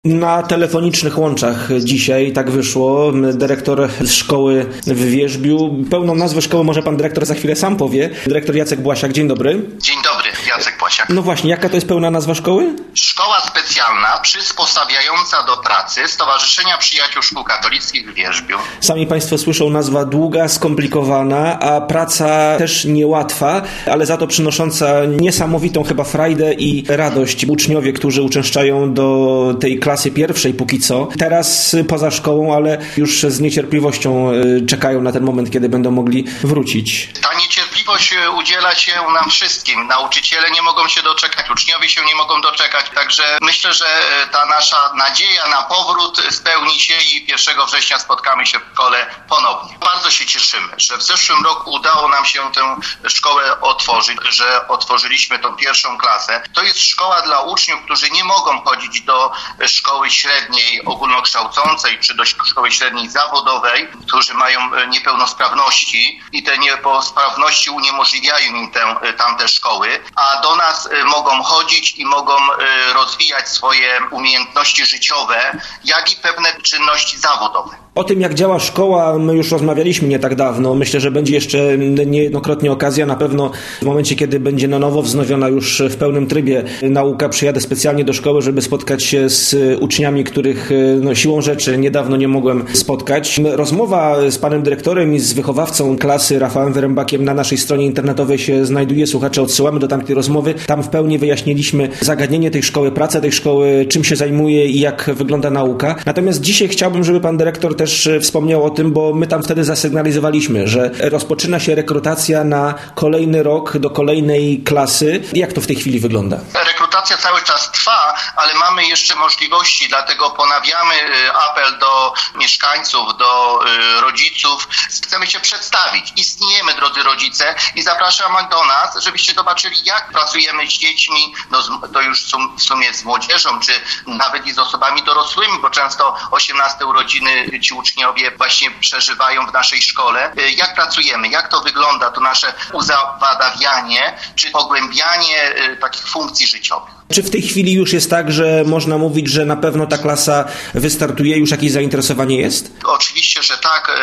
Na telefonicznych łączach dzisiaj tak wyszło. Dyrektor szkoły w Wierzbiu. Pełną nazwę szkoły może pan dyrektor za chwilę sam powie. Dyrektor Jacek Błasiak. Dzień dobry. Dzień dobry, Jacek Błasiak. No właśnie, jaka to jest pełna nazwa szkoły? Szkoła specjalna przysposabiająca do pracy Stowarzyszenia Przyjaciół Szkół Katolickich w Wierzbiu. Sami państwo słyszą, nazwa długa, skomplikowana, a praca też niełatwa, ale za to przynosząca niesamowitą chyba frajdę i radość. Uczniowie, którzy uczęszczają do tej klasy pierwszej póki co, teraz poza szkołą, ale już z niecierpliwością czekają na ten moment, kiedy będą mogli wrócić. Ta niecierpliwość udziela się nam wszystkim. Nauczyciele nie mogą się doczekać, uczniowie się nie mogą doczekać, także myślę, że ta nasza nadzieja na powrót spełni się i 1 września spotkamy się w szkole ponownie. Bardzo się cieszymy, że w zeszłym roku udało nam się tę szkołę otworzyć, że otworzyliśmy tą pierwszą klasę. To jest szkoła dla uczniów, którzy nie mogą chodzić do szkoły średniej ogólnokształcącej czy do szkoły średniej zawodowej, którzy mają niepełnosprawności i te niepełnosprawności uniemożliwiają im tamte szkoły, a do nas mogą chodzić i mogą rozwijać swoje umiejętności życiowe, jak i pewne czynności zawodowe. O tym, jak działa szkoła, my już rozmawialiśmy nie tak dawno. Myślę, że będzie jeszcze niejednokrotnie okazja. Na pewno w momencie, kiedy będzie na nowo wznowiona już w pełnym trybie nauka, przyjadę specjalnie do szkoły, żeby spotkać się z uczniami, których siłą rzeczy niedawno nie mogłem spotkać. Rozmowa z panem dyrektorem i z wychowawcą klasy Rafałem Wyrębakiem na naszej stronie internetowej się znajduje. Słuchacze, odsyłamy do tamtej rozmowy. Tam w pełni wyjaśniliśmy zagadnienie tej szkoły, pracę tej szkoły, czym się zajmuje i jak wygląda nauka. Natomiast dzisiaj chciałbym, żeby pan dyrektor też wspomniał o tym, bo my tam wtedy zasygnalizowaliśmy, że rozpoczyna się rekrutacja na kolejny rok do kolejnej klasy. Jak to w tej chwili wygląda? Rekrutacja cały czas trwa, ale mamy jeszcze możliwości, dlatego ponawiamy apel do mieszkańców, do rodziców. Chcemy się przedstawić. Istniejemy, drodzy rodzice, i zapraszamy do nas, żebyście zobaczyli, jak pracujemy z dziećmi, to już w sumie z młodzieżą, czy nawet i z osobami dorosłymi, bo często 18 urodziny ci uczniowie właśnie przeżywają w naszej szkole. Jak pracujemy, jak to wygląda, to nasze uzawadawianie, czy pogłębianie takich funkcji życiowych. Czy w tej chwili już jest tak, że można mówić, że na pewno ta klasa wystartuje, już jakieś zainteresowanie jest? Oczywiście, że tak.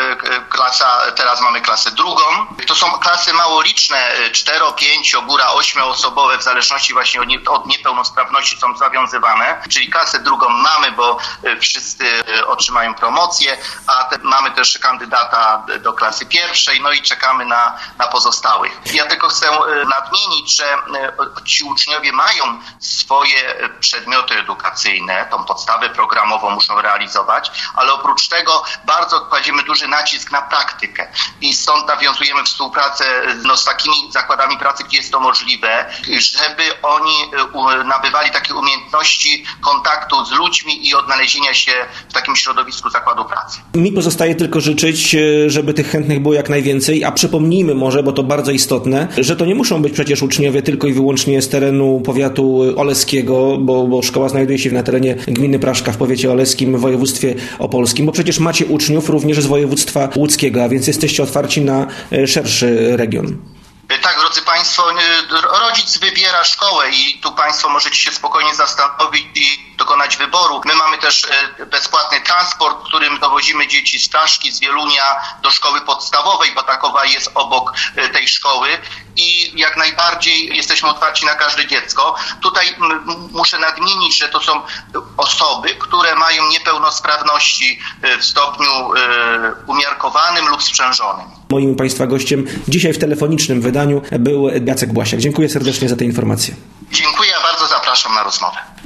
Teraz mamy klasę drugą. To są klasy mało liczne, 4, 5, góra 8-osobowe, w zależności właśnie od niepełnosprawności są zawiązywane. Czyli klasę drugą mamy, bo wszyscy otrzymają promocję, a mamy też kandydata do klasy pierwszej, no i czekamy na pozostałych. Ja tylko chcę nadmienić, że ci uczniowie mają swoje przedmioty edukacyjne, tą podstawę programową muszą realizować, ale oprócz tego bardzo kładziemy duży nacisk na praktykę i stąd nawiązujemy współpracę z takimi zakładami pracy, gdzie jest to możliwe, żeby oni nabywali takie umiejętności kontaktu z ludźmi i odnalezienia się w takim środowisku zakładu pracy. Mi pozostaje tylko życzyć, żeby tych chętnych było jak najwięcej, a przypomnijmy może, bo to bardzo istotne, że to nie muszą być przecież uczniowie tylko i wyłącznie z terenu powiatu oleskiego, bo szkoła znajduje się na terenie gminy Praszka w powiecie oleskim w województwie opolskim, bo przecież macie uczniów również z województwa łódzkiego, a więc jesteście otwarci na szerszy region. Tak, drodzy Państwo, rodzic wybiera szkołę i tu Państwo możecie się spokojnie zastanowić i dokonać wyboru. My mamy też bezpłatny transport, którym dowozimy dzieci z Praszki, z Wielunia do szkoły podstawowej, bo takowa jest obok tej szkoły i jak najbardziej jesteśmy otwarci na każde dziecko. Tutaj muszę nadmienić, że to są osoby, które mają niepełnosprawności w stopniu umiarkowanym lub sprzężonym. Moim Państwa gościem dzisiaj w telefonicznym wydaniu był Jacek Błasiak. Dziękuję serdecznie za te informacje. Dziękuję, bardzo zapraszam na rozmowę.